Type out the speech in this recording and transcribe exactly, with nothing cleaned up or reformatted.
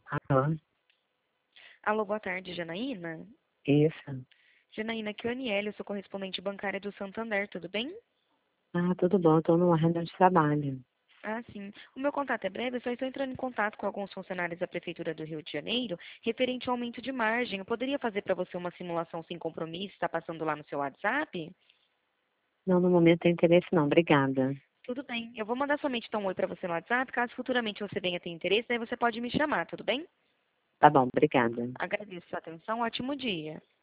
Alô? Alô, boa tarde, Janaína. Isso. Janaína, aqui é o Aniele, eu sou correspondente bancária do Santander, tudo bem? Ah, tudo bom, estou numa reunião de trabalho. Ah, sim. O meu contato é breve, eu só estou entrando em contato com alguns funcionários da Prefeitura do Rio de Janeiro referente ao aumento de margem. Eu poderia fazer para você uma simulação sem compromisso, está passando lá no seu WhatsApp? Não, no momento tem interesse não, obrigada. Tudo bem. Eu vou mandar somente então um oi para você no WhatsApp, caso futuramente você venha ter interesse, daí você pode me chamar, tudo bem? Tá bom, obrigada. Agradeço sua atenção, ótimo dia.